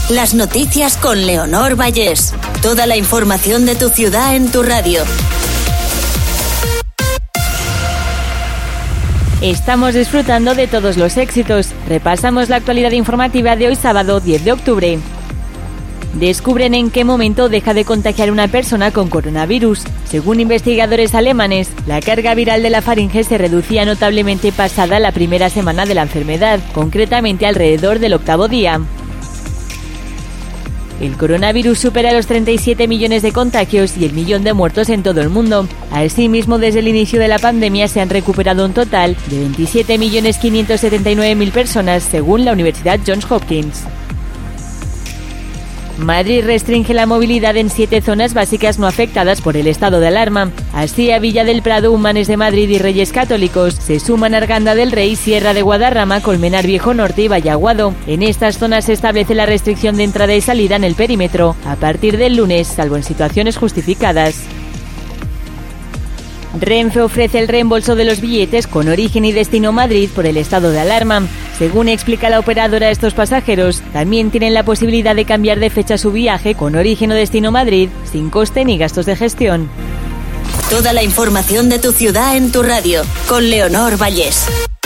Las noticias con Leonor Vallés. Toda la información de tu ciudad en tu radio. Estamos disfrutando de todos los éxitos. Repasamos la actualidad informativa de hoy sábado 10 de octubre. Descubren en qué momento deja de contagiar una persona con coronavirus. Según investigadores alemanes, la carga viral de la faringe se reducía notablemente pasada la primera semana de la enfermedad, concretamente alrededor del 8º día. El coronavirus supera los 37 millones de contagios y el millón de muertos en todo el mundo. Asimismo, desde el inicio de la pandemia se han recuperado un total de 27.579.000 personas, según la Universidad Johns Hopkins. Madrid restringe la movilidad en 7 zonas básicas no afectadas por el estado de alarma. Así, a Villa del Prado, Humanes de Madrid y Reyes Católicos se suman Arganda del Rey, Sierra de Guadarrama, Colmenar Viejo Norte y Vallaguado. En estas zonas se establece la restricción de entrada y salida en el perímetro a partir del lunes, salvo en situaciones justificadas. Renfe ofrece el reembolso de los billetes con origen y destino Madrid por el estado de alarma. Según explica la operadora, estos pasajeros también tienen la posibilidad de cambiar de fecha su viaje con origen o destino Madrid sin coste ni gastos de gestión. Toda la información de tu ciudad en tu radio con Leonor Vallés.